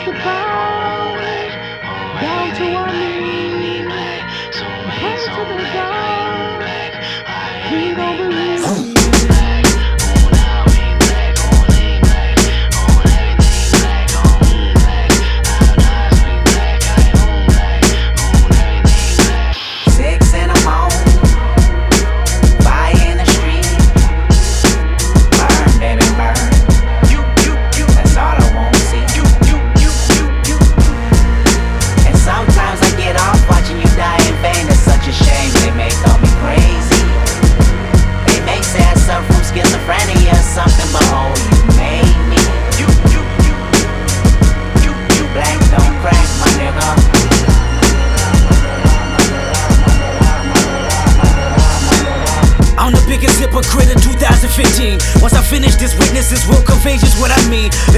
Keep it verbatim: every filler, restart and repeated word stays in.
to bow down to our knees, pray to the God we don't believe. Hypocrite in two thousand fifteen. Once I finish this, witnesses will convey just what I mean.